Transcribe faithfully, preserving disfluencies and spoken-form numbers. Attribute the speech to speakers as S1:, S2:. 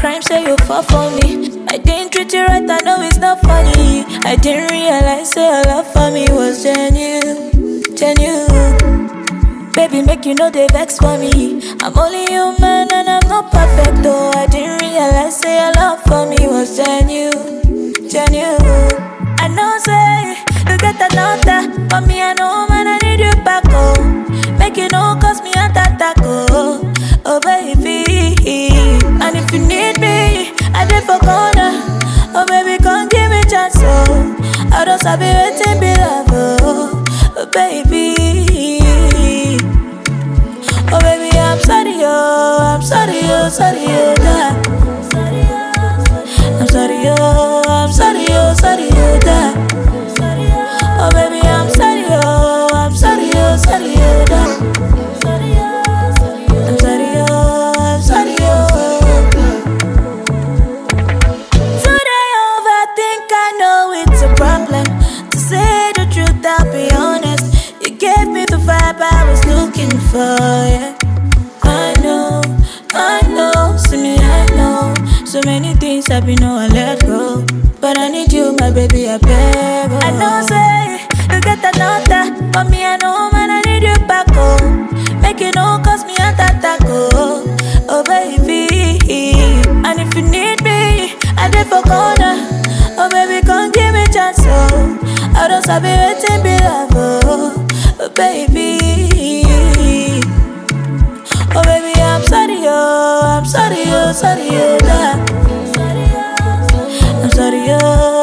S1: crime, say you fall for me. I didn't treat you right, I know it's not funny. I didn't realize say your love for me was genuine, genuine. Baby, make you know they vex for me. I'm only human and I'm not perfect, though. I didn't realize say your love for me was genuine, genuine. I know say you get another, but me I know man I need you back home. Make you know cause me a attack, oh, oh baby. And if you need me, I did for corner. Oh baby, come give me chance, oh. I don't sabi waiting be love, oh, oh baby. Oh baby, I'm sorry, oh, I'm sorry, oh, sorry, oh, da. I'm sorry, oh, I'm sorry, oh, sorry, oh, da. Oh baby, I'm sorry, oh, I'm sorry, oh, sorry, oh, da. I'm sorry, oh, I'm sorry, oh. Today overthink, I know it's a problem. To say the truth, I'll be honest. You gave me the vibe I was looking for, yeah. I know, I know, see me, I know. So many things I be know I let go, but I need you, my baby, I beg, oh. I know, say, you get another, but me, I know, man, I need you back home. Make you know, cause me a attack, oh, oh baby. And if you need me, I did for corner. Oh baby, come give me chance, oh. I don't sabi waiting be love, oh, oh baby. Oh baby, I'm sorry, oh, I'm sorry, oh, sorry, oh, da. I'm sorry, oh.